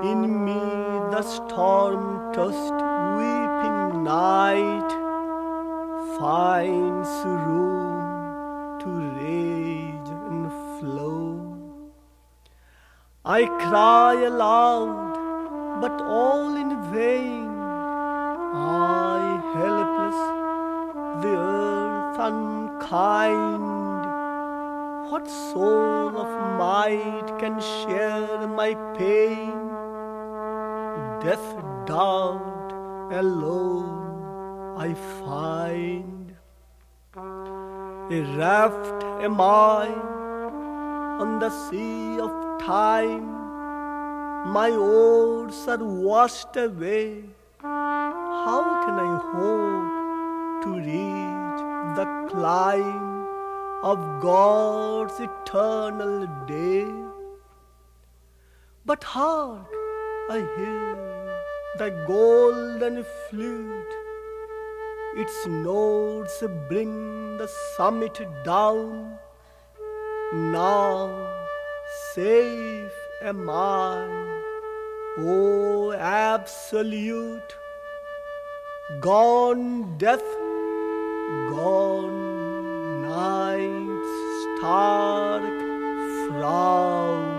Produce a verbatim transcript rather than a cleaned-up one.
In me the storm-tossed weeping night finds room to rage and flow. I cry aloud, but all in vain. I helpless, the earth unkind. What soul of might can share my pain? Death doubt alone I find. A raft am I on the sea of time. My oars are washed away. How can I hope to reach the climb of God's eternal day? But hark, I hear the golden flute. Its notes bring the summit down. Now safe am I, O absolute. Gone death, gone night's stark frown.